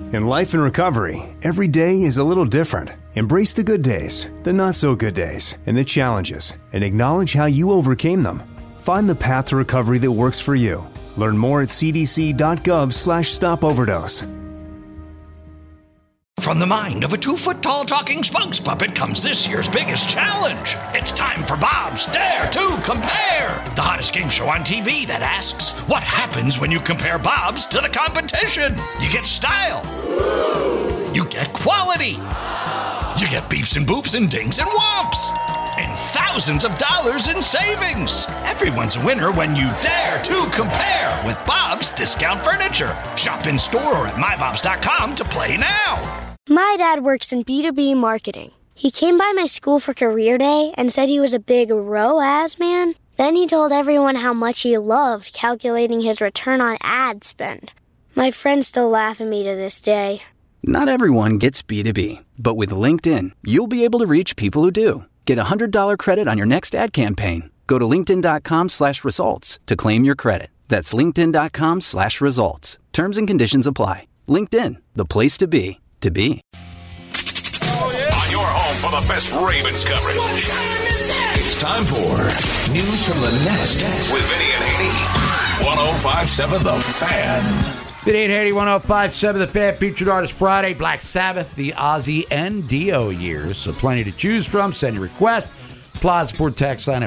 In life and recovery, every day is a little different. Embrace the good days, the not so good days, and the challenges, and acknowledge how you overcame them. Find the path to recovery that works for you. Learn more at cdc.gov/stopoverdose. From the mind of a 2-foot-tall talking spokes puppet comes this year's biggest challenge. It's time for Bob's Dare to Compare, the hottest game show on TV that asks, what happens when you compare Bob's to the competition? You get style. You get quality. You get beeps and boops and dings and whomps. And thousands of dollars in savings. Everyone's a winner when you dare to compare with Bob's Discount Furniture. Shop in store or at mybobs.com to play now. My dad works in B2B marketing. He came by my school for career day and said he was a big ROAS man. Then he told everyone how much he loved calculating his return on ad spend. My friends still laugh at me to this day. Not everyone gets B2B, but with LinkedIn, you'll be able to reach people who do. Get a $100 credit on your next ad campaign. Go to linkedin.com/results to claim your credit. That's linkedin.com/results. Terms and conditions apply. LinkedIn, the place to be. To be. On your home for the best Ravens coverage. It's time for News from the Nest with Vinny and Haney. 105.7 The Fan. Vinny and Haney, 105.7 The Fan. Featured Artist Friday, Black Sabbath, the Ozzy and Dio years. So plenty to choose from. Send your request. Plaza Sport text line at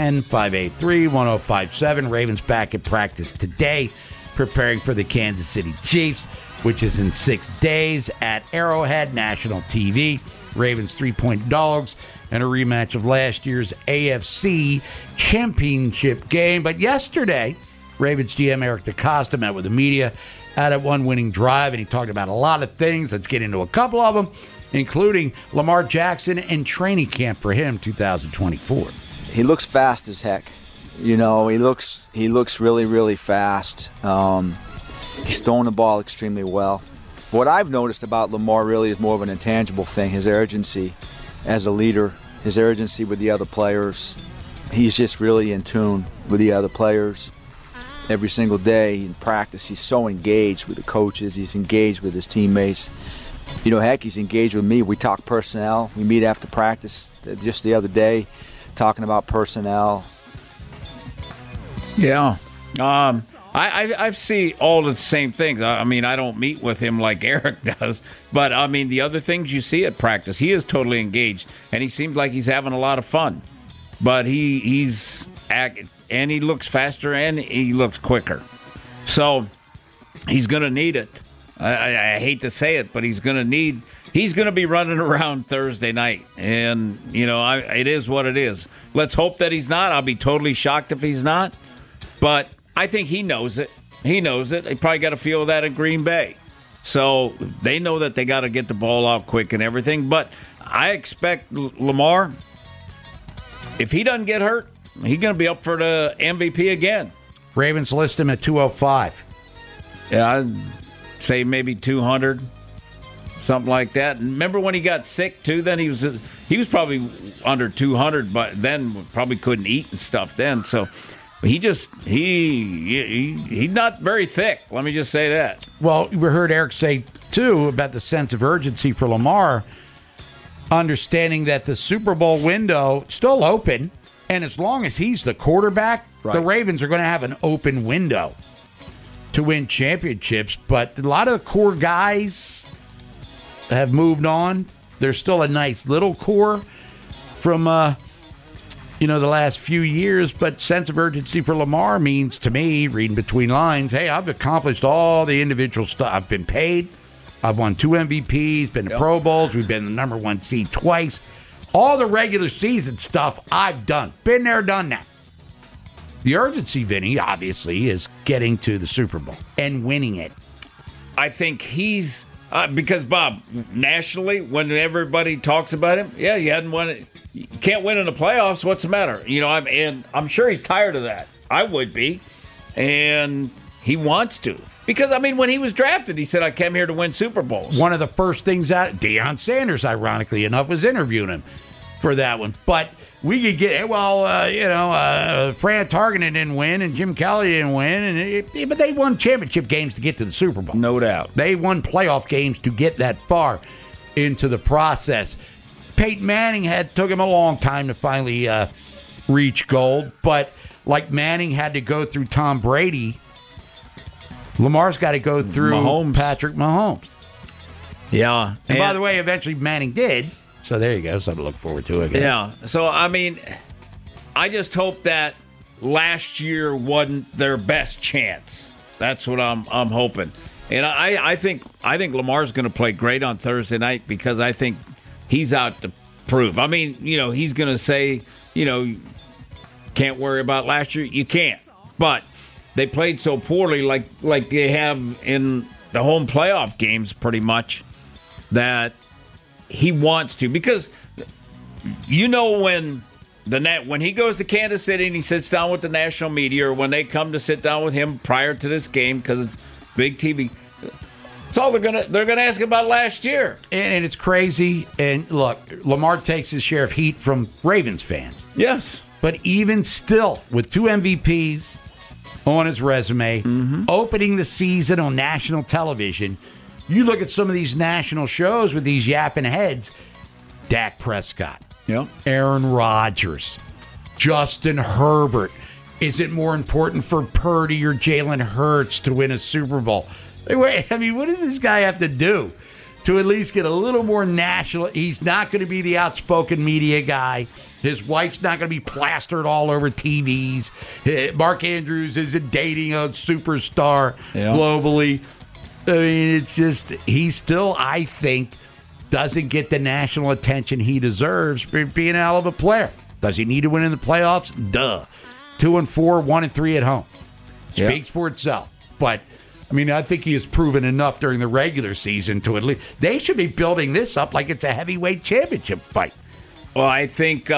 410-583-1057. Ravens back at practice today, preparing for the Kansas City Chiefs, which is in 6 days at Arrowhead National TV. Ravens 3-point dogs and a rematch of last year's AFC Championship game. But yesterday, Ravens GM Eric DeCosta met with the media, had a one-winning drive, and he talked about a lot of things. Let's get into a couple of them, including Lamar Jackson and training camp for him 2024. He looks fast as heck. You know, he looks really, really fast. He's throwing the ball extremely well. What I've noticed about Lamar really is more of an intangible thing, his urgency as a leader, his urgency with the other players. He's just really in tune with the other players. Every single day in practice, he's so engaged with the coaches. He's engaged with his teammates. You know, heck, he's engaged with me. We talk personnel. We meet after practice just the other day talking about personnel. Yeah. I see all the same things. I mean, I don't meet with him like Eric does, but I mean, the other things you see at practice, he is totally engaged, and he seems like he's having a lot of fun. But he looks faster and he looks quicker, so he's going to need it. I hate to say it, but he's going to be running around Thursday night, and you know, it is what it is. Let's hope that he's not. I'll be totally shocked if he's not, but I think he knows it. He knows it. They probably got a feel of that in Green Bay. So they know that they got to get the ball out quick and everything. But I expect Lamar, if he doesn't get hurt, he's going to be up for the MVP again. Ravens list him at 205. Yeah, I'd say maybe 200, something like that. And remember when he got sick, too? Then he was probably under 200, but then probably couldn't eat and stuff then. So he's not very thick. Let me just say that. Well, we heard Eric say, too, about the sense of urgency for Lamar, understanding that the Super Bowl window is still open, and as long as he's the quarterback, right, the Ravens are going to have an open window to win championships. But a lot of the core guys have moved on. There's still a nice little core from the last few years, but sense of urgency for Lamar means to me, reading between lines, hey, I've accomplished all the individual stuff. I've been paid. I've won 2 MVPs, been to Pro Bowls. We've been the number 1 seed twice. All the regular season stuff I've done. Been there, done that. The urgency, Vinny, obviously, is getting to the Super Bowl and winning it. I think he's because, Bob, nationally, when everybody talks about him, yeah, he hadn't won it. You can't win in the playoffs. What's the matter? You know, I'm sure he's tired of that. I would be. And he wants to. Because, I mean, when he was drafted, he said, I came here to win Super Bowls. One of the first things Deion Sanders, ironically enough, was interviewing him. for that one. But we could get Fran Tarkenton didn't win and Jim Kelly didn't win, but they won championship games to get to the Super Bowl. No doubt. They won playoff games to get that far into the process. Peyton Manning took him a long time to finally reach gold, but like Manning had to go through Tom Brady, Lamar's got to go through Patrick Mahomes. Yeah. And by the way, eventually Manning did. So there you go. Something to look forward to again. Yeah. So, I mean, I just hope that last year wasn't their best chance. That's what I'm hoping. And I think Lamar's going to play great on Thursday night because I think he's out to prove. I mean, he's going to say, can't worry about last year. You can't. But they played so poorly like they have in the home playoff games pretty much that he wants to. Because when he goes to Kansas City and he sits down with the national media, or when they come to sit down with him prior to this game because it's big TV, it's all they're gonna ask about last year. And it's crazy. And look, Lamar takes his share of heat from Ravens fans. Yes. But even still, with 2 MVPs on his resume, opening the season on national television, you look at some of these national shows with these yapping heads, Dak Prescott, Aaron Rodgers, Justin Herbert. Is it more important for Purdy or Jalen Hurts to win a Super Bowl? I mean, what does this guy have to do to at least get a little more national? He's not going to be the outspoken media guy. His wife's not going to be plastered all over TVs. Mark Andrews isn't dating a superstar globally. I mean, it's just, he still, I think, doesn't get the national attention he deserves for being a hell of a player. Does he need to win in the playoffs? Duh. 2-4, 1-3 at home. Speaks for itself. But, I mean, I think he has proven enough during the regular season to at least, they should be building this up like it's a heavyweight championship fight. Well, I think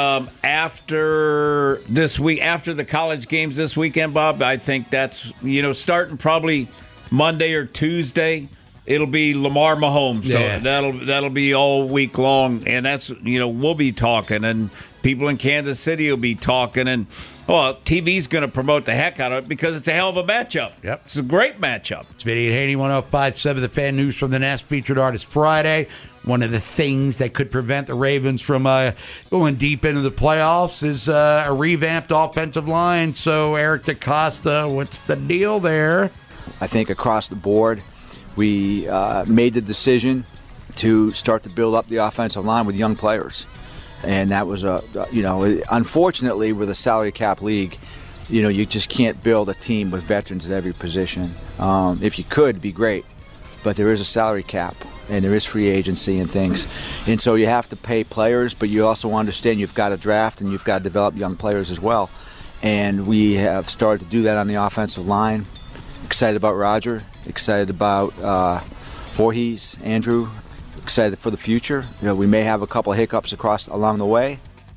after this week, after the college games this weekend, Bob, I think that's, starting probably Monday or Tuesday, it'll be Lamar Mahomes. Yeah. That'll be all week long, and that's, we'll be talking, and people in Kansas City will be talking, and TV's going to promote the heck out of it because it's a hell of a matchup. Yep. It's a great matchup. It's Vinny and Haney, 105.7 The Fan. News from the Nest, featured artist Friday. One of the things that could prevent the Ravens from going deep into the playoffs is a revamped offensive line. So, Eric DeCosta, what's the deal there? I think across the board, we made the decision to start to build up the offensive line with young players. And that was, unfortunately, with a salary cap league, you just can't build a team with veterans at every position. If you could, it'd be great. But there is a salary cap, and there is free agency and things. And so you have to pay players, but you also understand you've got to draft and you've got to develop young players as well. And we have started to do that on the offensive line. Excited about Roger, excited about Voorhees, Andrew, excited for the future. We may have a couple of hiccups along the way.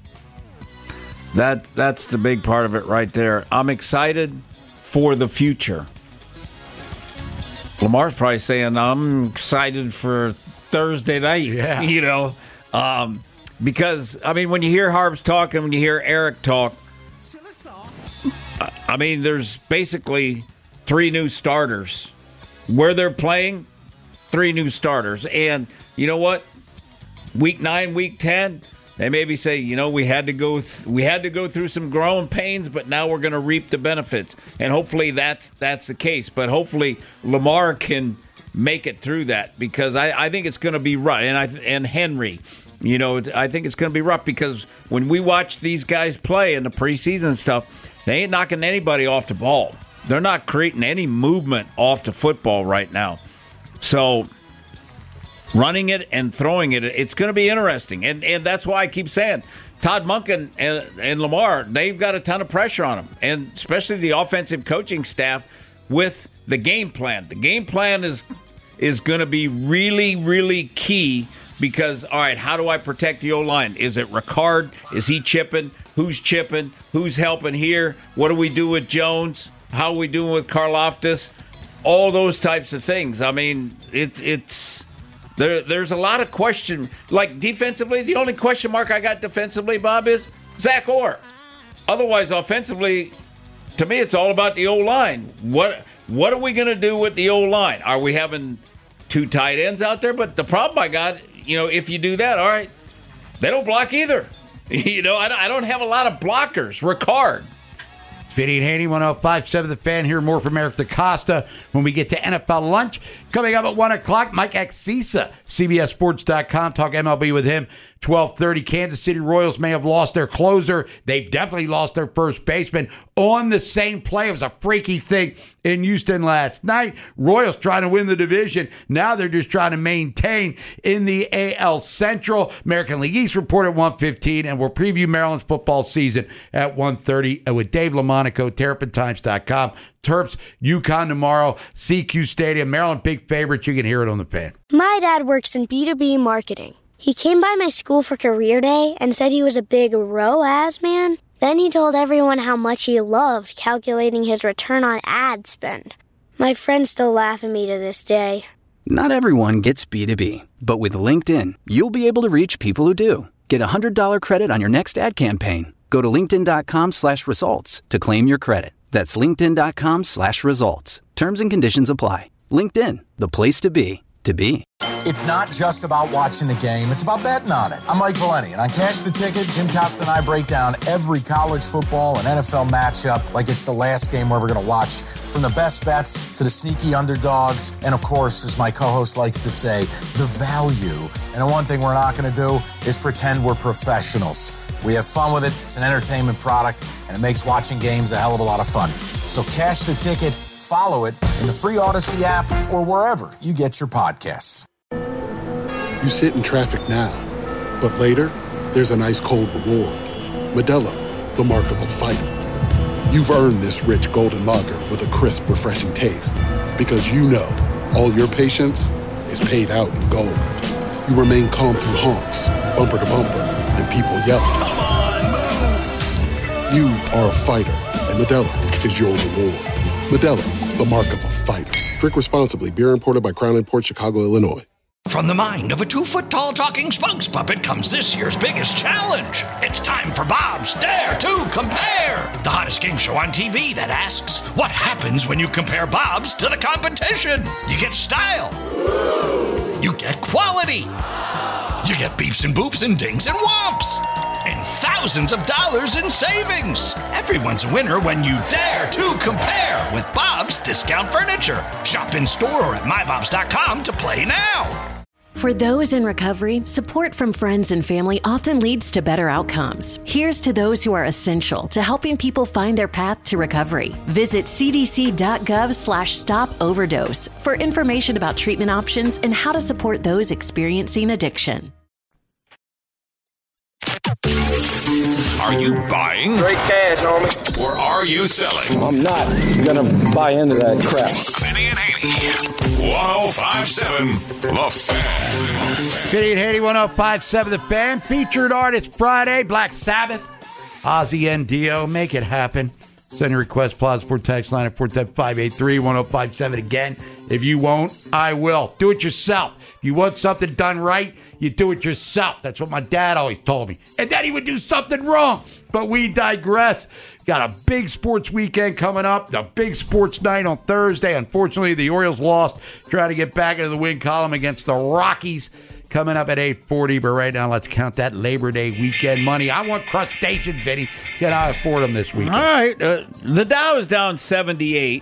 That's the big part of it right there. I'm excited for the future. Lamar's probably saying, I'm excited for Thursday night, because, I mean, when you hear Harbs talk and when you hear Eric talk, I mean, there's basically 3 new starters. Where they're playing, 3 new starters. And you know what? Week 9, week 10, they maybe say, we had to go through some growing pains, but now we're going to reap the benefits. And hopefully that's the case. But hopefully Lamar can make it through that, because I think it's going to be rough. And Henry, I think it's going to be rough, because when we watch these guys play in the preseason stuff, they ain't knocking anybody off the ball. They're not creating any movement off the football right now. So running it and throwing it, it's going to be interesting. And that's why I keep saying Todd Monken and Lamar, they've got a ton of pressure on them, and especially the offensive coaching staff with the game plan. The game plan is going to be really, really key, because, all right, how do I protect the O-line? Is it Ricard? Is he chipping? Who's chipping? Who's helping here? What do we do with Jones? How are we doing with Karlaftis? All those types of things. I mean, it's There's a lot of question. Like defensively, the only question mark I got defensively, Bob, is Zach Orr. Otherwise, offensively, to me, it's all about the O-line. What are we going to do with the O-line? Are we having 2 tight ends out there? But the problem I got, if you do that, all right, they don't block either. I don't have a lot of blockers. Ricard. Vinny and Haney, 105.7 The Fan. Hear more from Eric DeCosta when we get to NFL Lunch. Coming up at 1 o'clock, Mike Axisa, CBSSports.com. Talk MLB with him. 12:30, Kansas City Royals may have lost their closer. They've definitely lost their first baseman on the same play. It was a freaky thing in Houston last night. Royals trying to win the division. Now they're just trying to maintain in the AL Central. American League East report at 1:15, and we'll preview Maryland's football season at 1:30 with Dave LaMonaco, TerrapinTimes.com. Terps, UConn tomorrow, CQ Stadium. Maryland, big favorites. You can hear it on the Fan. My dad works in B2B marketing. He came by my school for career day and said he was a big ROAS man. Then he told everyone how much he loved calculating his return on ad spend. My friends still laugh at me to this day. Not everyone gets B2B, but with LinkedIn, you'll be able to reach people who do. Get a $100 credit on your next ad campaign. Go to linkedin.com/results to claim your credit. That's linkedin.com/results. Terms and conditions apply. LinkedIn, the place to be, to be. It's not just about watching the game, it's about betting on it. I'm Mike Valeni, and on Cash the Ticket, Jim Costa and I break down every college football and NFL matchup like it's the last game we're ever going to watch. From the best bets to the sneaky underdogs, and of course, as my co-host likes to say, the value. And the one thing we're not going to do is pretend we're professionals. We have fun with it, it's an entertainment product, and it makes watching games a hell of a lot of fun. So Cash the Ticket, follow it in the free Odyssey app or wherever you get your podcasts. You sit in traffic now, but later, there's an ice-cold reward. Modelo, the mark of a fighter. You've earned this rich golden lager with a crisp, refreshing taste. Because you know, all your patience is paid out in gold. You remain calm through honks, bumper to bumper, and people yelling. Come on, move! You are a fighter, and Modelo is your reward. Modelo, the mark of a fighter. Drink responsibly. Beer imported by Crown Imports, Chicago, Illinois. From the mind of a 2-foot-tall talking spokes puppet comes this year's biggest challenge. It's time for Bob's Dare to Compare, the hottest game show on TV that asks, what happens when you compare Bob's to the competition? You get style. You get quality. You get beeps and boops and dings and whomps. And thousands of dollars in savings. Everyone's a winner when you dare to compare with Bob's Discount Furniture. Shop in store or at mybobs.com to play now. For those in recovery, support from friends and family often leads to better outcomes. Here's to those who are essential to helping people find their path to recovery. Visit cdc.gov/stop-overdose for information about treatment options and how to support those experiencing addiction. Are you buying? Straight cash, homie. Or are you selling? I'm not gonna buy into that crap. Vinny and Haney. 105.7 The Fan. Vinny and Haney, 105.7 The Fan. Featured Artist Friday, Black Sabbath, Ozzy and Dio. Make it happen. Send your request, Plaza Sport text line at 410-583-1057. Again, if you won't, I will. Do it yourself. If you want something done right, you do it yourself. That's what my dad always told me. And then he would do something wrong. But we digress. Got a big sports weekend coming up. The big sports night on Thursday. Unfortunately, the Orioles lost. Trying to get back into the win column against the Rockies. Coming up at 8:40, but right now let's count that Labor Day weekend money. I want crustaceans, Vinny. Can I afford them this weekend? All right. The Dow is down 78.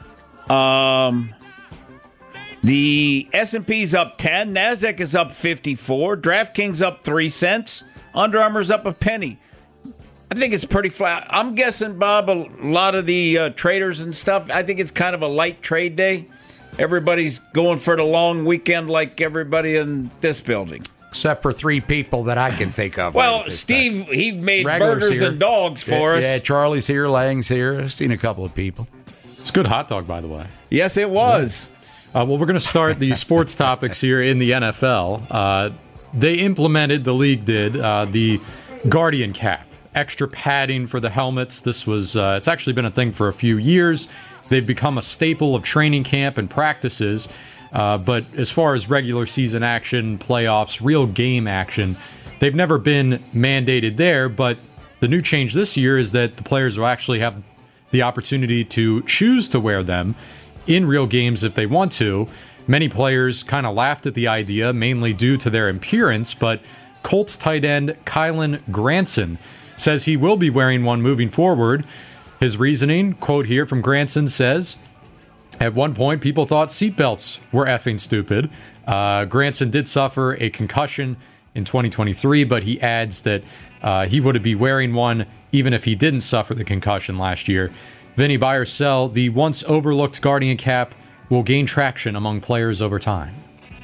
The S&P's up 10. NASDAQ is up 54. DraftKings up 3 cents. Under Armour's up a penny. I think it's pretty flat. I'm guessing, Bob, a lot of the traders and stuff, I think it's kind of a light trade day. Everybody's going for the long weekend like everybody in this building. Except for 3 people that I can think of. Well, Steve, he made burgers and dogs for us. Yeah, Charlie's here, Lang's here. I've seen a couple of people. It's a good hot dog, by the way. Yes, it was. Well, we're going to start the sports topics here in the NFL. They implemented, the league did, the Guardian cap. Extra padding for the helmets. This was, it's actually been a thing for a few years. They've become a staple of training camp and practices. But as far as regular season action, playoffs, real game action, they've never been mandated there. But the new change this year is that the players will actually have the opportunity to choose to wear them in real games if they want to. Many players kind of laughed at the idea, mainly due to their appearance, but Colts tight end Kylen Granson says he will be wearing one moving forward. His reasoning, quote here from Granson, says, at one point, people thought seatbelts were effing stupid. Granson did suffer a concussion in 2023, but he adds that he would be wearing one even if he didn't suffer the concussion last year. Vinny, buy or sell, the once overlooked Guardian cap will gain traction among players over time.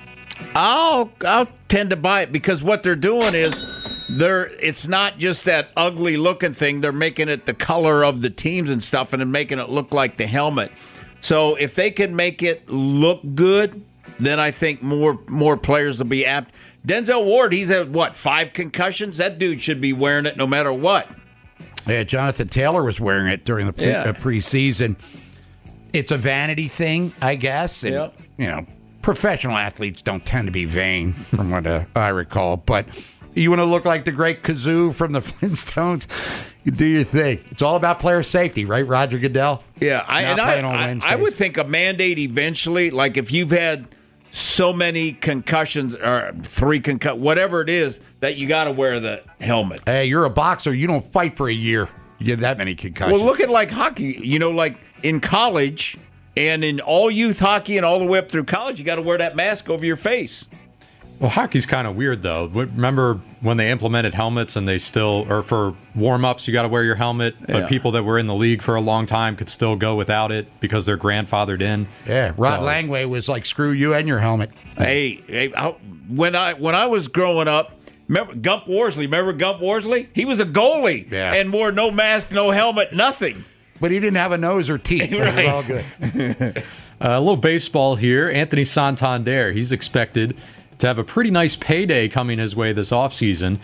I'll tend to buy it because what they're doing is it's not just that ugly looking thing. They're making it the color of the teams and stuff, and then making it look like the helmet. So if they can make it look good, then I think more players will be apt. Denzel Ward, he's had, 5 concussions? That dude should be wearing it no matter what. Yeah, Jonathan Taylor was wearing it during the preseason. It's a vanity thing, I guess. And, professional athletes don't tend to be vain, from what I recall. But you want to look like the great Kazoo from the Flintstones? You do your thing. It's all about player safety, right, Roger Goodell? Yeah, I would think a mandate eventually, like if you've had so many concussions or 3 concussions, whatever it is, that you got to wear the helmet. Hey, you're a boxer. You don't fight for a year. You get that many concussions. Well, look at like hockey. Like in college and in all youth hockey and all the way up through college, you got to wear that mask over your face. Well, hockey's kind of weird, though. Remember when they implemented helmets and they still, or for warm-ups, you got to wear your helmet, but people that were in the league for a long time could still go without it because they're grandfathered in. Yeah, Rod Langway was like, screw you and your helmet. Hey, when I was growing up, remember Gump Worsley? He was a goalie and wore no mask, no helmet, nothing. But he didn't have a nose or teeth. Right. It was all good. A little baseball here. Anthony Santander, he's expected to have a pretty nice payday coming his way this offseason.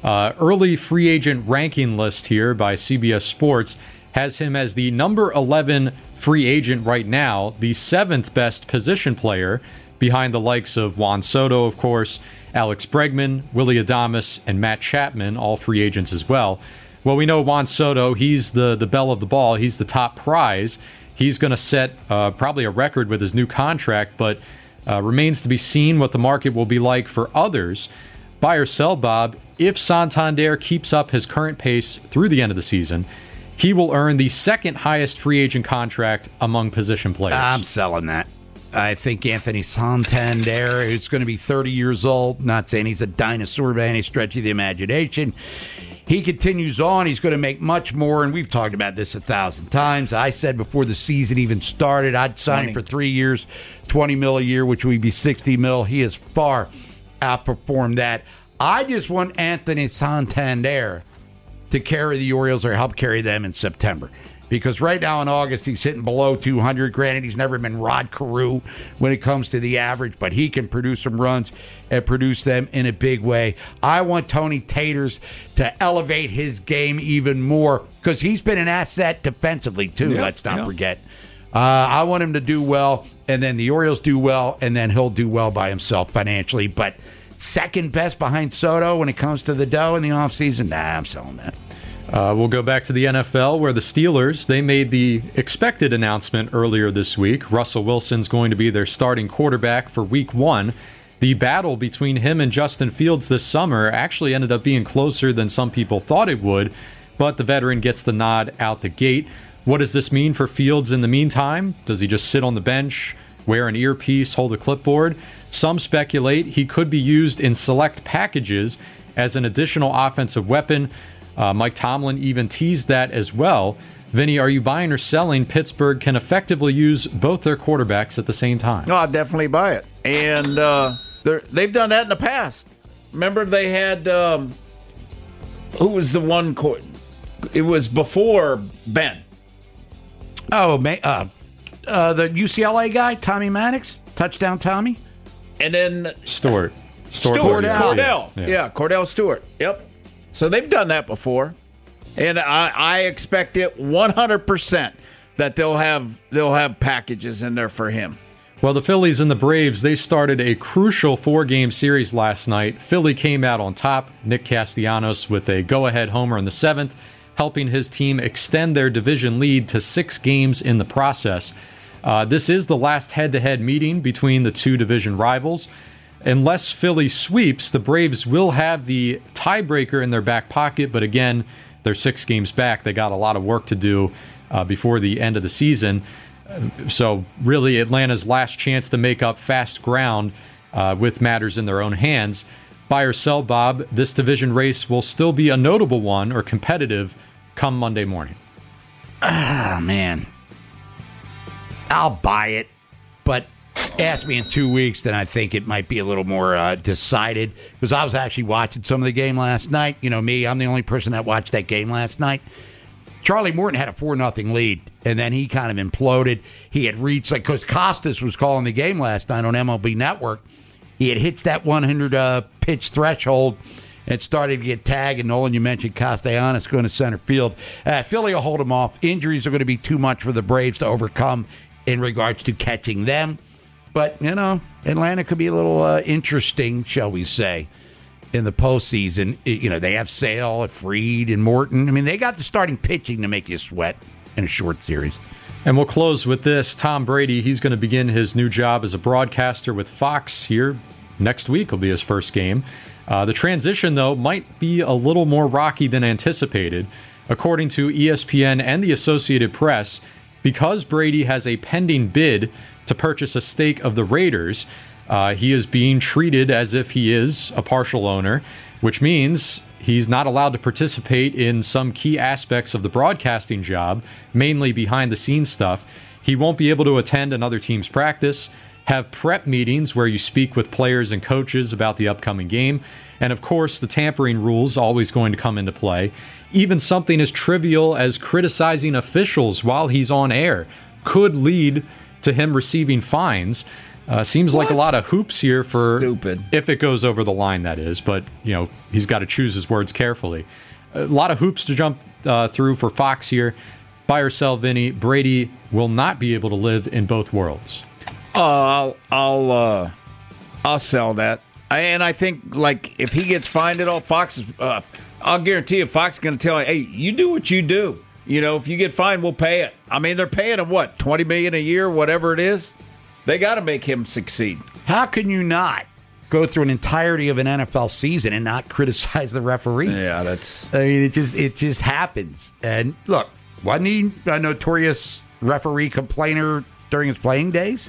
Early free agent ranking list here by CBS Sports has him as the number 11 free agent right now, the 7th best position player behind the likes of Juan Soto, of course, Alex Bregman, Willy Adames, and Matt Chapman, all free agents as well. Well, we know Juan Soto, he's the belle of the ball. He's the top prize. He's going to set probably a record with his new contract, but remains to be seen what the market will be like for others. Buy or sell, Bob, if Santander keeps up his current pace through the end of the season, he will earn the 2nd highest free agent contract among position players. I'm selling that. I think Anthony Santander is going to be 30 years old. Not saying he's a dinosaur by any stretch of the imagination. He continues on. He's going to make much more, and we've talked about this 1,000 times. I said before the season even started, I'd sign him for 3 years, $20 million a year, which would be $60 million. He has far outperformed that. I just want Anthony Santander to carry the Orioles or help carry them in September. Because right now in August, he's hitting below 200. Granted, he's never been Rod Carew when it comes to the average, but he can produce some runs and produce them in a big way. I want Tony Taters to elevate his game even more because he's been an asset defensively, too, let's not forget. I want him to do well, and then the Orioles do well, and then he'll do well by himself financially. But second best behind Soto when it comes to the dough in the offseason, I'm selling that. We'll go back to the NFL where the Steelers, they made the expected announcement earlier this week. Russell Wilson's going to be their starting quarterback for Week 1. The battle between him and Justin Fields this summer actually ended up being closer than some people thought it would, but the veteran gets the nod out the gate. What does this mean for Fields in the meantime? Does he just sit on the bench, wear an earpiece, hold a clipboard? Some speculate he could be used in select packages as an additional offensive weapon. Mike Tomlin even teased that as well. Vinny, are you buying or selling Pittsburgh can effectively use both their quarterbacks at the same time? No, I'll definitely buy it. And they've done that in the past. Remember they had, who was the one? It was before Ben. Oh, the UCLA guy, Tommy Maddox, touchdown Tommy. And then Stewart. Cordell. Yeah, Cordell Stewart. Yep. So they've done that before, and I expect it 100% that they'll have packages in there for him. Well, the Phillies and the Braves, they started a crucial 4-game series last night. Philly came out on top. Nick Castellanos with a go-ahead homer in the 7th, helping his team extend their division lead to 6 games in the process. This is the last head-to-head meeting between the two division rivals. Unless Philly sweeps, the Braves will have the tiebreaker in their back pocket, but again, they're 6 games back. They got a lot of work to do before the end of the season. So really, Atlanta's last chance to make up fast ground with matters in their own hands. Buy or sell, Bob, this division race will still be a notable one or competitive come Monday morning. Ah, man. I'll buy it, but ask me in 2 weeks, then I think it might be a little more decided. Because I was actually watching some of the game last night. You know me, I'm the only person that watched that game last night. Charlie Morton had a 4-0 lead, and then he kind of imploded. He had reached, because Costas was calling the game last night on MLB Network. He had hit that 100-pitch threshold and started to get tagged. And Nolan, you mentioned Castellanos going to center field. Philly will hold him off. Injuries are going to be too much for the Braves to overcome in regards to catching them. But, Atlanta could be a little interesting, shall we say, in the postseason. They have Sale, Fried, and Morton. I mean, they got the starting pitching to make you sweat in a short series. And we'll close with this. Tom Brady, he's going to begin his new job as a broadcaster with Fox here next week. Will be his first game. The transition, though, might be a little more rocky than anticipated. According to ESPN and the Associated Press, because Brady has a pending bid to purchase a stake of the Raiders, he is being treated as if he is a partial owner, which means he's not allowed to participate in some key aspects of the broadcasting job, mainly behind-the-scenes stuff. He won't be able to attend another team's practice, have prep meetings where you speak with players and coaches about the upcoming game, and of course, the tampering rule's always going to come into play. Even something as trivial as criticizing officials while he's on air could lead to him receiving fines. Seems like a lot of hoops here for stupid. If it goes over the line, that is. But, he's got to choose his words carefully. A lot of hoops to jump through for Fox here. Buy or sell, Vinny. Brady will not be able to live in both worlds. I'll sell that. And I think, if he gets fined at all, Fox is, I'll guarantee you, Fox is going to tell him, hey, you do what you do. If you get fined, we'll pay it. I mean, they're paying him, what, $20 million a year, whatever it is? They got to make him succeed. How can you not go through an entirety of an NFL season and not criticize the referees? Yeah, it just happens. And look, wasn't he a notorious referee complainer during his playing days?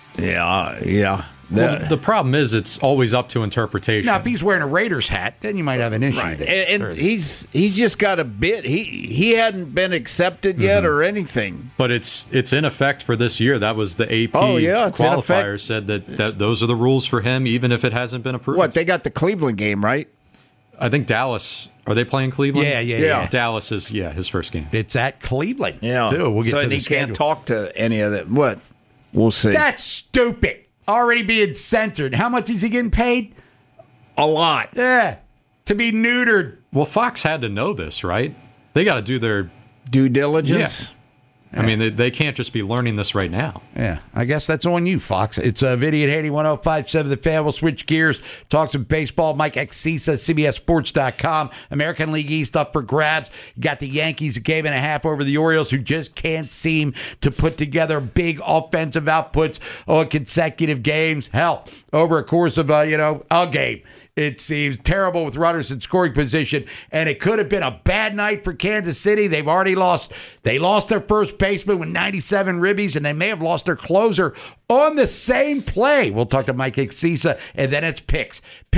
Yeah. Well, the problem is it's always up to interpretation. Now, if he's wearing a Raiders hat, then you might have an issue there. And he's just got a bid. He hadn't been accepted yet or anything. But it's in effect for this year. That was the AP qualifier said that those are the rules for him, even if it hasn't been approved. What, they got the Cleveland game, right? I think Dallas. Are they playing Cleveland? Yeah. Dallas is, his first game. It's at Cleveland, too. We'll get to the schedule. Can't talk to any of that. What? We'll see. That's stupid. Already being censored. How much is he getting paid? A lot. Yeah. To be neutered. Well, Fox had to know this, right? They got to do their due diligence. Yeah. I mean, they can't just be learning this right now. Yeah, I guess that's on you, Fox. It's Vinny and Haney, 105.7 The Fan. We'll switch gears, talk some baseball. Mike Exisa, CBSSports.com. American League East up for grabs. You got the Yankees a game and a half over the Orioles, who just can't seem to put together big offensive outputs on consecutive games. Hell, over a course of, a game. It seems terrible with runners in scoring position, and it could have been a bad night for Kansas City. They've already lost. They lost their first baseman with 97 ribbies, and they may have lost their closer on the same play. We'll talk to Mike Exisa, and then it's picks.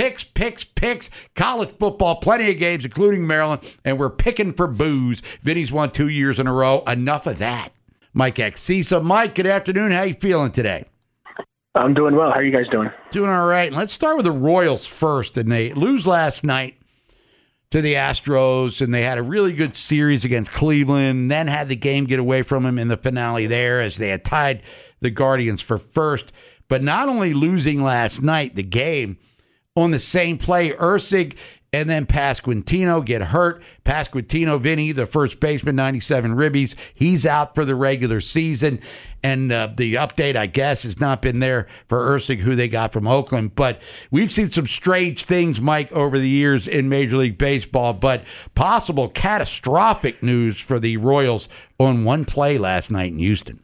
Picks. College football, plenty of games, including Maryland, and we're picking for booze. Vinny's won 2 years in a row. Enough of that. Mike Exisa. Mike, good afternoon. How you feeling today? I'm doing well. How are you guys doing? Doing all right. And let's start with the Royals first. And they lose last night to the Astros, and they had a really good series against Cleveland, then had the game get away from them in the finale there as they had tied the Guardians for first. But not only losing last night, the game, on the same play, Ursig and then Pasquantino get hurt. Pasquantino, Vinny, the first baseman, 97 ribbies. He's out for the regular season. And the update, I guess, has not been there for Ursig, who they got from Oakland. But we've seen some strange things, Mike, over the years in Major League Baseball. But possible catastrophic news for the Royals on one play last night in Houston.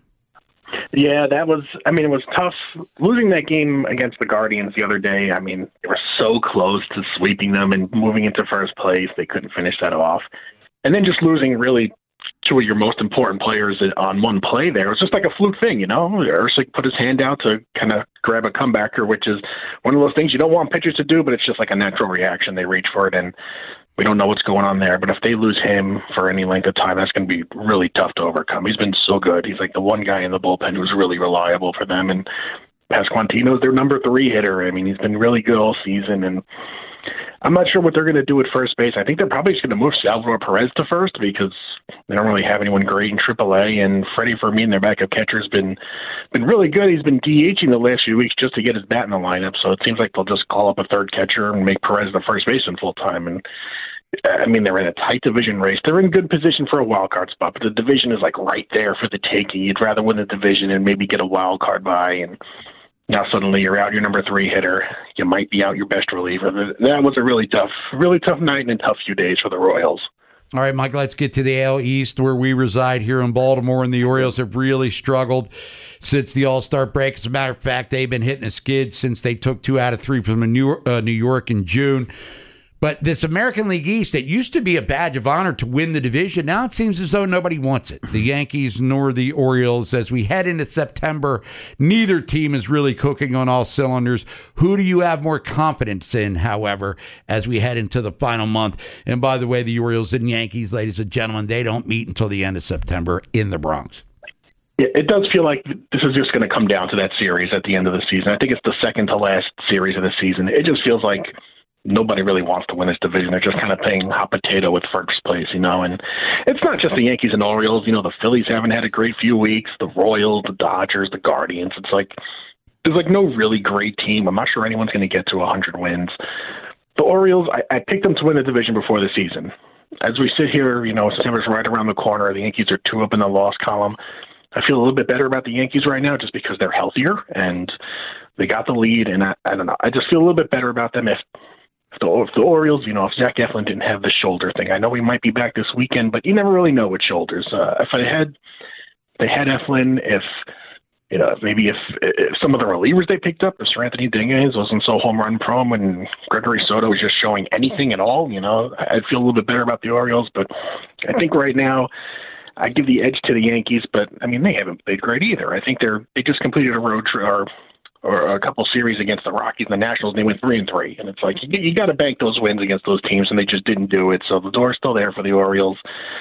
Yeah, it was tough. Losing that game against the Guardians the other day, they were so close to sweeping them and moving into first place. They couldn't finish that off. And then just losing really two of your most important players on one play there. It was just like a fluke thing, Ursig put his hand out to kind of grab a comebacker, which is one of those things you don't want pitchers to do, but it's just like a natural reaction. They reach for it, and we don't know what's going on there. But if they lose him for any length of time, that's going to be really tough to overcome. He's been so good. He's like the one guy in the bullpen who's really reliable for them. And Pasquantino's their number 3 hitter. He's been really good all season, and I'm not sure what they're going to do at first base. I think they're probably just going to move Salvador Perez to first because they don't really have anyone great in AAA. And Freddie Fermin, their backup catcher, has been really good. He's been DHing the last few weeks just to get his bat in the lineup. So it seems like they'll just call up a third catcher and make Perez the first baseman full time. And they're in a tight division race. They're in good position for a wild card spot, but the division is like right there for the taking. You'd rather win the division and maybe get a wild card bye. And now suddenly you're out your number 3 hitter. You might be out your best reliever. That was a really tough night and a tough few days for the Royals. All right, Mike, let's get to the AL East where we reside here in Baltimore, and the Orioles have really struggled since the All-Star break. As a matter of fact, they've been hitting a skid since they took 2 out of 3 from New York in June. But this American League East, it used to be a badge of honor to win the division. Now it seems as though nobody wants it. The Yankees nor the Orioles. As we head into September, neither team is really cooking on all cylinders. Who do you have more confidence in, however, as we head into the final month? And by the way, the Orioles and Yankees, ladies and gentlemen, they don't meet until the end of September in the Bronx. It does feel like this is just going to come down to that series at the end of the season. I think it's the second to last series of the season. It just feels like nobody really wants to win this division. They're just kind of playing hot potato with first place, and it's not just the Yankees and Orioles. The Phillies haven't had a great few weeks. The Royals, the Dodgers, the Guardians. It's like there's like no really great team. I'm not sure anyone's going to get to 100 wins. The Orioles, I picked them to win the division before the season. As we sit here, September's right around the corner. The Yankees are 2 up in the loss column. I feel a little bit better about the Yankees right now just because they're healthier and they got the lead, and I don't know. I just feel a little bit better about them if the Orioles, if Zach Eflin didn't have the shoulder thing. I know he might be back this weekend, but you never really know with shoulders. If they had Eflin, if some of the relievers they picked up, if Sir Anthony Dominguez wasn't so home run prone and Gregory Soto was just showing anything at all, I'd feel a little bit better about the Orioles. But I think right now I give the edge to the Yankees, but they haven't played great either. I think they just completed a road trip or a couple series against the Rockies and the Nationals, and they went 3-3. And it's like you got to bank those wins against those teams, and they just didn't do it. So the door's still there for the Orioles.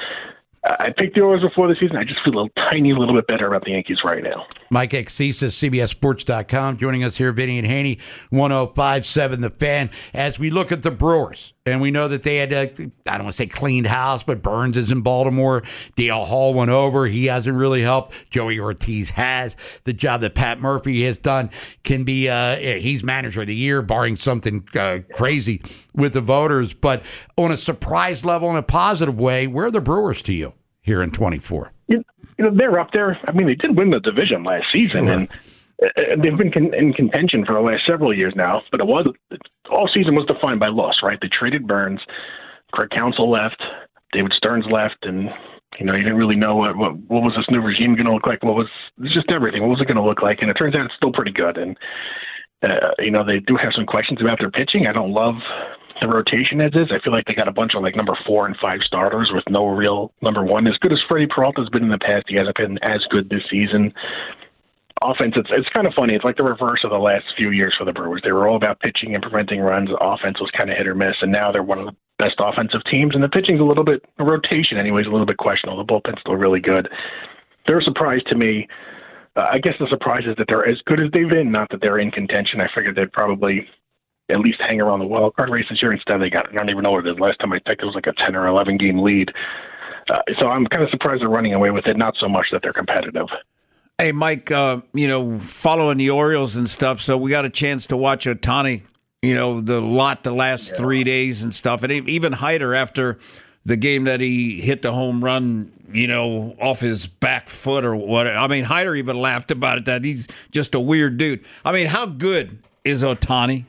I picked the Orioles before the season. I just feel a little bit better about the Yankees right now. Mike Exisa, CBSSports.com, joining us here, Vinny and Haney, 105.7 The Fan. As we look at the Brewers, and we know that they had, I don't want to say cleaned house, but Burns is in Baltimore. Dale Hall went over. He hasn't really helped. Joey Ortiz has. The job that Pat Murphy has done can be, he's manager of the year, barring something crazy with the voters. But on a surprise level, in a positive way, where are the Brewers to you here in 24? They're up there. They did win the division last season, sure. And they've been in contention for the last several years now. But all season was defined by loss, right? They traded Burns, Craig Counsell left, David Stearns left, and you didn't really know what was this new regime going to look like. It's just everything. What was it going to look like? And it turns out it's still pretty good. And they do have some questions about their pitching. I don't love the rotation as is. I feel like they got a bunch of like number 4 and 5 starters with no real number 1. As good as Freddie Peralta's been in the past, he hasn't been as good this season. Offense, it's kind of funny. It's like the reverse of the last few years for the Brewers. They were all about pitching and preventing runs. The offense was kind of hit or miss, and now they're one of the best offensive teams, and the pitching's a little bit, the rotation anyways, a little bit questionable. The bullpen's still really good. They're a surprise to me. I guess the surprise is that they're as good as they've been, not that they're in contention. I figured they'd probably at least hang around the wild card race this year. Instead, I don't even know what it is. Last time I checked, it was like a 10 or 11 game lead. So I'm kind of surprised they're running away with it, not so much that they're competitive. Hey, Mike, following the Orioles and stuff, so we got a chance to watch Ohtani the last 3 days and stuff. And even Hyder, after the game that he hit the home run, off his back foot or what. I mean, Hyder even laughed about it, that he's just a weird dude. I mean, how good is Ohtani?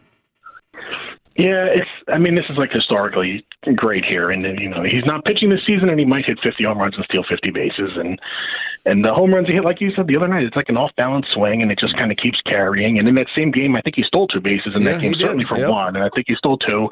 Yeah, this is like historically great here, and he's not pitching this season, and he might hit 50 home runs and steal 50 bases, and the home runs he hit, like you said the other night, it's like an off-balance swing, and it just kind of keeps carrying. And in that same game, I think he stole 2 bases in that game, certainly for one, and I think he stole 2.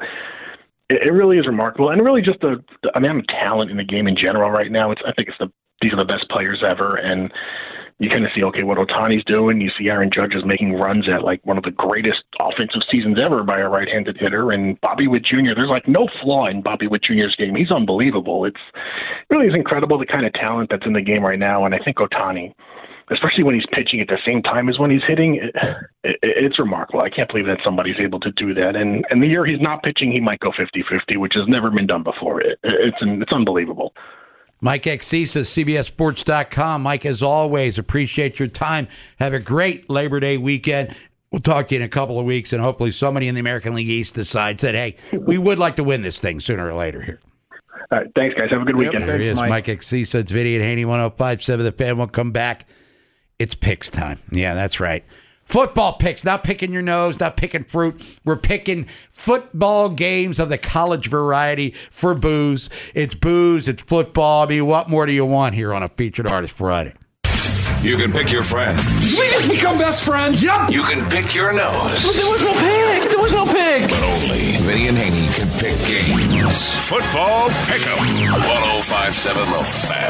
It really is remarkable, and really just the amount of talent in the game in general right now. I think these are the best players ever, and you kind of see, okay, what Ohtani's doing. You see Aaron Judge is making runs at like one of the greatest offensive seasons ever by a right-handed hitter. And Bobby Witt Jr., there's like no flaw in Bobby Witt Jr.'s game. He's unbelievable. It really is incredible, the kind of talent that's in the game right now. And I think Ohtani, especially when he's pitching at the same time as when he's hitting, it's remarkable. I can't believe that somebody's able to do that. And the year he's not pitching, he might go 50-50, which has never been done before. It's unbelievable. Mike Exisa, CBSSports.com. Mike, as always, appreciate your time. Have a great Labor Day weekend. We'll talk to you in a couple of weeks, and hopefully somebody in the American League East decides that, hey, we would like to win this thing sooner or later here. All right, thanks, guys. Have a good weekend. There he is, Mike Exisa. It's Vinny and Haney, 105.7 The Fan. We'll come back. It's picks time. Yeah, that's right. Football picks, not picking your nose, not picking fruit. We're picking football games of the college variety for booze. It's booze, it's football. I mean, what more do you want here on a Featured Artist Friday? You can pick your friends. We just become best friends. Yep. You can pick your nose. But there was no pig. There was no pig. But only Vinny and Haney can pick games. Football Pick'em. 105.7 The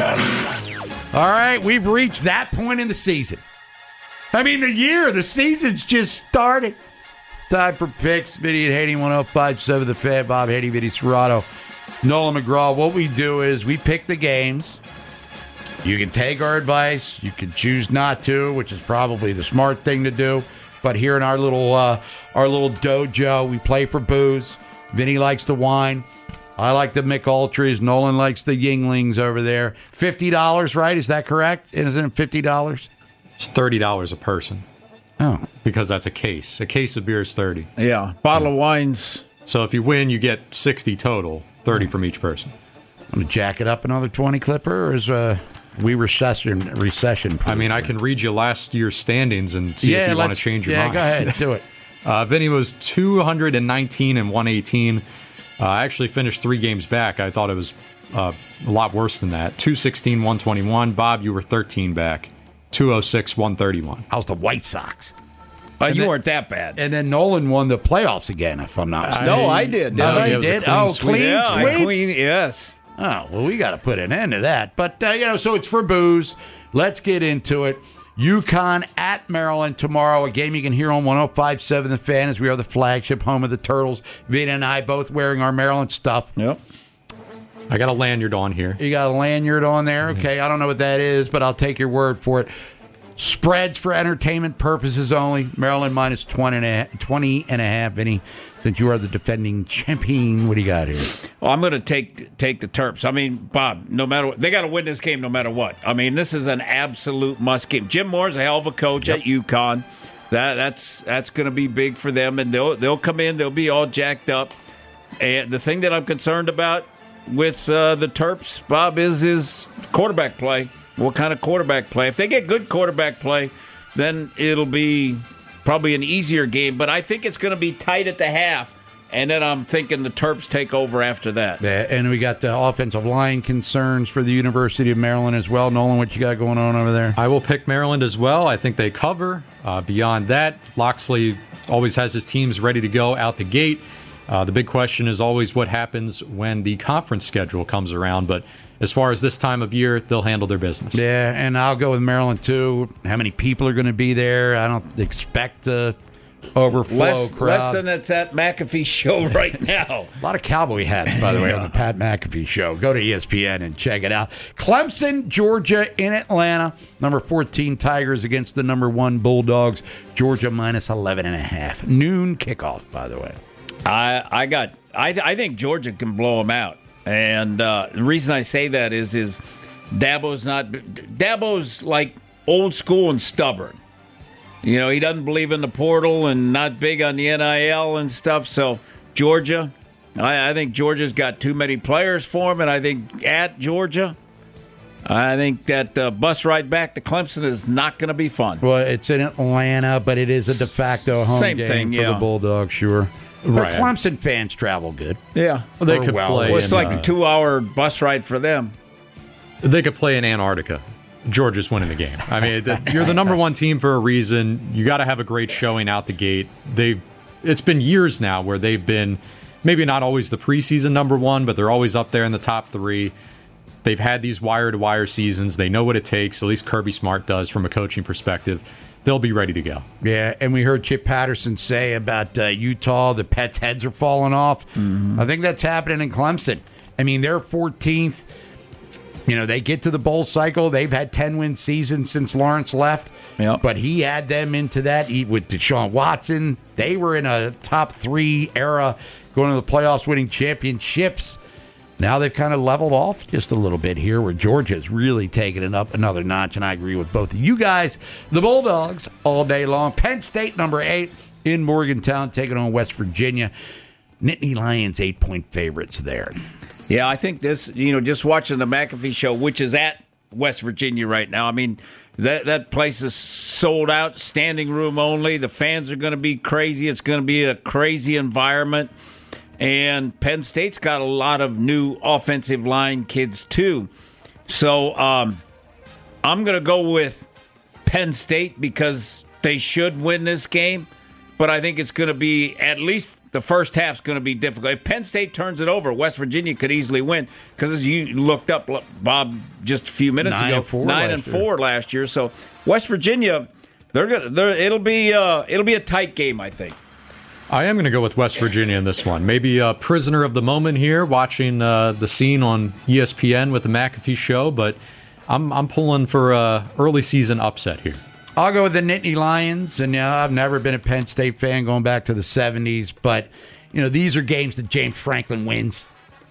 Fan. All right, we've reached that point in the season. I mean, the season's just started. Time for picks. Vinny and Haney, 105.7 The Fan. Bob Haney, Vinny Serrato, Nolan McGraw. What we do is we pick the games. You can take our advice. You can choose not to, which is probably the smart thing to do. But here in our little dojo, we play for booze. Vinny likes the wine. I like the Mick Ultras. Nolan likes the Yinglings over there. $50, right? Is that correct? Isn't it $50? It's $30 a person. Oh. Because that's a case. A case of beer is $30. Yeah. Bottle of wine's. So if you win, you get 60 total, 30 from each person. I'm going to jack it up another 20, Clipper, or is we recession? I mean, I can read you last year's standings and see if you want to change your mind. Yeah, go ahead. Do it. Vinny was 219 and 118. I actually finished 3 games back. I thought it was a lot worse than that. 216, 121. Bob, you were 13 back. 206, 131. How's the White Sox? You weren't that bad. And then Nolan won the playoffs again, if I'm not mistaken. No, I did. No, you did? Clean sweep. Yes. Oh, well, we got to put an end to that. But, so it's for booze. Let's get into it. UConn at Maryland tomorrow, a game you can hear on 105.7 The Fan, as we are the flagship home of the Turtles. Vina and I both wearing our Maryland stuff. Yep. I got a lanyard on here. You got a lanyard on there? Okay, I don't know what that is, but I'll take your word for it. Spreads for entertainment purposes only. Maryland minus 20 and a half. Vinny, since you are the defending champion, what do you got here? Well, I'm going to take the Terps. I mean, Bob, no matter what, they got to win this game no matter what. I mean, this is an absolute must game. Jim Moore's a hell of a coach at UConn. That's going to be big for them, and they'll come in. They'll be all jacked up. And the thing that I'm concerned about with the Terps, Bob, is quarterback play. What kind of quarterback play? If they get good quarterback play, then it'll be probably an easier game. But I think it's going to be tight at the half, and then I'm thinking the Terps take over after that. Yeah, and we got the offensive line concerns for the University of Maryland as well. Nolan, what you got going on over there? I will pick Maryland as well. I think they cover. Beyond that, Loxley always has his teams ready to go out the gate. The big question is always what happens when the conference schedule comes around, but as far as this time of year, they'll handle their business. Yeah, and I'll go with Maryland, too. How many people are going to be there? I don't expect a overflow crowd. Less than it's at McAfee show right now. A lot of cowboy hats, by the way, on the Pat McAfee show. Go to ESPN and check it out. Clemson, Georgia in Atlanta. Number 14 Tigers against the number 1 Bulldogs. Georgia minus 11.5. Noon kickoff, by the way. I think Georgia can blow them out. And the reason I say that is Dabo's like old school and stubborn. You know, he doesn't believe in the portal and not big on the NIL and stuff. So Georgia, I think Georgia's got too many players for him, and I think at Georgia, I think that bus ride back to Clemson is not going to be fun. Well, it's in Atlanta, but it is a de facto home game for the Bulldogs, sure. But Clemson fans travel good. Yeah. Well, they could play. It's like a 2-hour bus ride for them. They could play in Antarctica. Georgia's winning the game. I mean, you're the number one team for a reason. You got to have a great showing out the gate. It's been years now where they've been maybe not always the preseason number one, but they're always up there in the top 3. They've had these wire-to-wire seasons. They know what it takes, at least Kirby Smart does from a coaching perspective. They'll be ready to go. Yeah, and we heard Chip Patterson say about Utah, the Pets' heads are falling off. Mm-hmm. I think that's happening in Clemson. I mean, they're 14th. You know, they get to the bowl cycle. They've had 10-win seasons since Lawrence left. Yep. But he had them into that with Deshaun Watson. They were in a top 3 era, going to the playoffs, winning championships. Now they've kind of leveled off just a little bit here, where Georgia's really taken it up another notch, and I agree with both of you guys. The Bulldogs all day long. Penn State, number 8, in Morgantown, taking on West Virginia. Nittany Lions, 8-point favorites there. Yeah, I think this, just watching the McAfee show, which is at West Virginia right now, I mean, that place is sold out, standing room only. The fans are going to be crazy. It's going to be a crazy environment. And Penn State's got a lot of new offensive line kids, too. So I'm going to go with Penn State because they should win this game. But I think it's going to be, at least the first half's going to be difficult. If Penn State turns it over, West Virginia could easily win. Because as you looked up, Bob, just a few minutes ago, 9-4 last year. So West Virginia, it'll be a tight game, I think. I am going to go with West Virginia in this one. Maybe a prisoner of the moment here, watching the scene on ESPN with the McAfee show, but I'm pulling for a early season upset here. I'll go with the Nittany Lions, and I've never been a Penn State fan going back to the 70s, but these are games that James Franklin wins.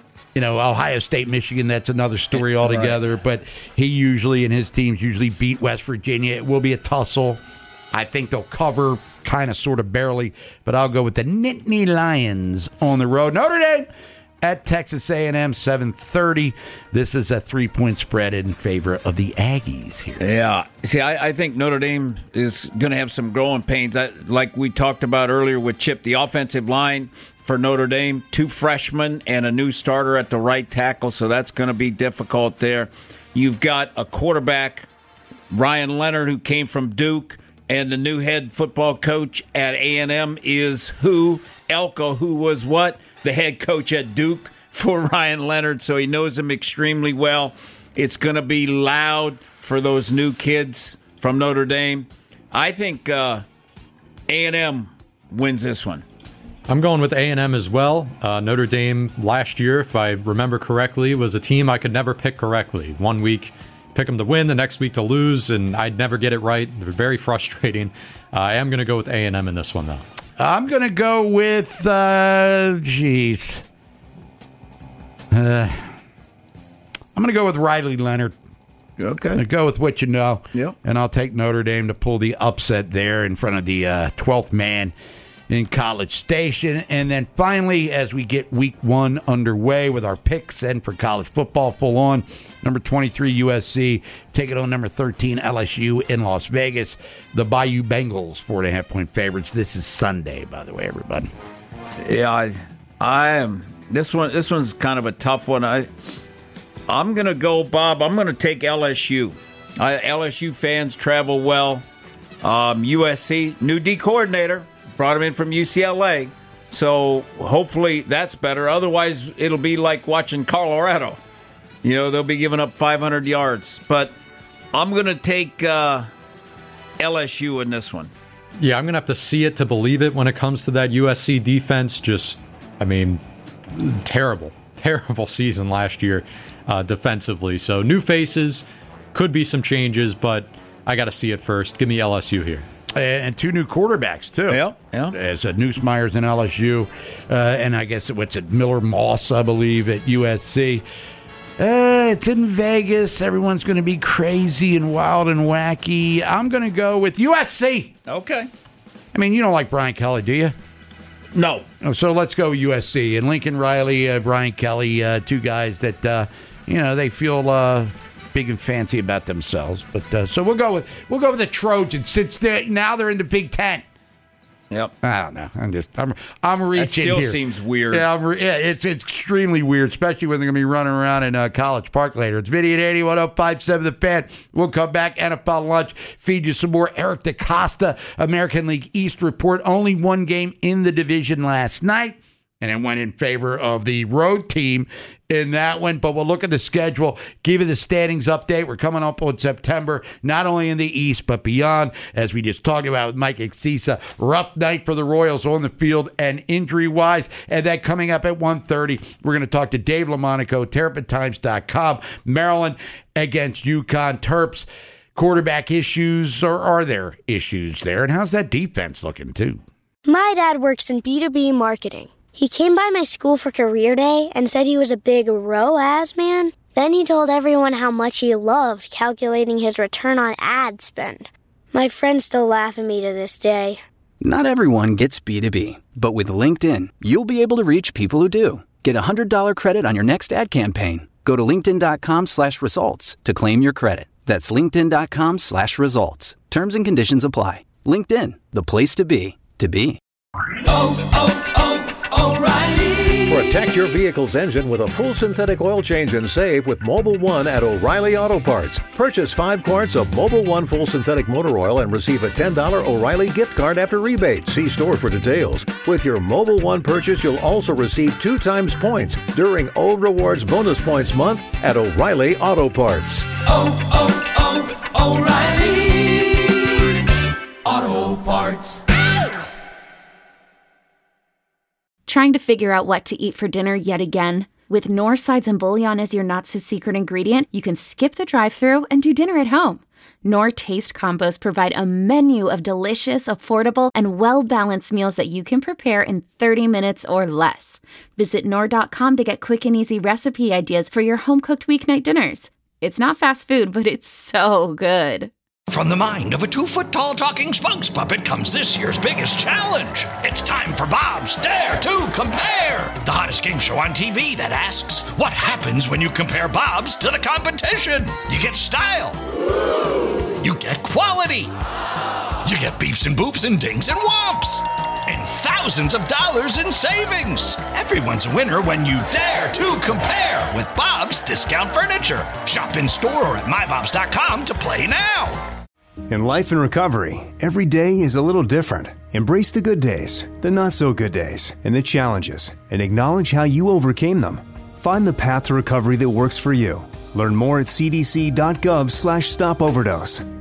Ohio State, Michigan, that's another story altogether, right. But he usually and his teams usually beat West Virginia. It will be a tussle. I think they'll cover kind of sort of barely, but I'll go with the Nittany Lions on the road. Notre Dame at Texas A&M, 7:30. This is a 3-point spread in favor of the Aggies here. Yeah. See, I think Notre Dame is going to have some growing pains. Like we talked about earlier with Chip, the offensive line for Notre Dame, 2 freshmen and a new starter at the right tackle, so that's going to be difficult there. You've got a quarterback, Ryan Leonard, who came from Duke, and the new head football coach at A&M is who? Elko, who was what? The head coach at Duke for Ryan Leonard, so he knows him extremely well. It's going to be loud for those new kids from Notre Dame. I think A&M wins this one. I'm going with A&M as well. Notre Dame last year, if I remember correctly, was a team I could never pick correctly. 1 week, pick them to win, the next week to lose, and I'd never get it right. They're very frustrating. I am going to go with A&M in this one, though. I'm going to go with, I'm going to go with Riley Leonard. Okay. I'm going to go with what you know. Yep. And I'll take Notre Dame to pull the upset there in front of the 12th man in College Station. And then finally, as we get week 1 underway with our picks and for college football full on, number 23 USC take it on number 13 LSU in Las Vegas. The Bayou Bengals 4.5-point favorites. This is Sunday, by the way, everybody. Yeah, I am. This one's kind of a tough one. I'm going to go, Bob. I'm going to take LSU. LSU fans travel well. USC, new D coordinator. Brought him in from UCLA, so hopefully that's better. Otherwise, it'll be like watching Colorado. They'll be giving up 500 yards. But I'm going to take LSU in this one. Yeah, I'm going to have to see it to believe it when it comes to that USC defense. Terrible season last year defensively. So new faces, could be some changes, but I got to see it first. Give me LSU here. And 2 new quarterbacks, too. Yeah. As Noose Myers in LSU, and I guess Miller Moss, I believe, at USC. It's in Vegas. Everyone's going to be crazy and wild and wacky. I'm going to go with USC. Okay. I mean, you don't like Brian Kelly, do you? No. So let's go USC. And Lincoln Riley, Brian Kelly, two guys that, they feel big and fancy about themselves. But so we'll go with the Trojans since now they're in the Big Ten. Yep. I don't know. I'm reaching. That still here. Seems weird. Yeah, it's extremely weird, especially when they're going to be running around in College Park later. It's Vinny and 81.057 The Fan. We'll come back. NFL lunch. Feed you some more Eric DeCosta, American League East report. Only one game in the division last night, and it went in favor of the road team in that one. But we'll look at the schedule, give you the standings update. We're coming up on September, not only in the East, but beyond, as we just talked about with Mike Exisa. Rough night for the Royals on the field and injury-wise. And then coming up at 1:30, we're going to talk to Dave LaMonaco, TerrapinTimes.com. Maryland against UConn. Terps, quarterback issues, or are there issues there? And how's that defense looking, too? My dad works in B2B marketing. He came by my school for career day and said he was a big ROAS man. Then he told everyone how much he loved calculating his return on ad spend. My friends still laugh at me to this day. Not everyone gets B2B, but with LinkedIn, you'll be able to reach people who do. Get a $100 credit on your next ad campaign. Go to linkedin.com/results to claim your credit. That's linkedin.com/results. Terms and conditions apply. LinkedIn, the place to be, to be. O'Reilly. Protect your vehicle's engine with a full synthetic oil change and save with Mobil 1 at O'Reilly Auto Parts. Purchase 5 quarts of Mobil 1 full synthetic motor oil and receive a $10 O'Reilly gift card after rebate. See store for details. With your Mobil 1 purchase, you'll also receive 2 times points during Old Rewards Bonus Points Month at O'Reilly Auto Parts. O'Reilly Auto Parts. Trying to figure out what to eat for dinner yet again? With Knorr sides and bouillon as your not-so-secret ingredient, you can skip the drive-thru and do dinner at home. Knorr Taste Combos provide a menu of delicious, affordable, and well-balanced meals that you can prepare in 30 minutes or less. Visit Knorr.com to get quick and easy recipe ideas for your home-cooked weeknight dinners. It's not fast food, but it's so good. From the mind of a 2-foot-tall talking Spunks puppet comes this year's biggest challenge. It's time for Bob's Dare to Compare, the hottest game show on TV that asks, what happens when you compare Bob's to the competition? You get style. You get quality. You get beeps and boops and dings and whomps. And thousands of dollars in savings. Everyone's a winner when you dare to compare with Bob's Discount Furniture. Shop in store or at mybobs.com to play now. In life and recovery, every day is a little different. Embrace the good days, the not so good days, and the challenges, and acknowledge how you overcame them. Find the path to recovery that works for you. Learn more at cdc.gov/stopoverdose.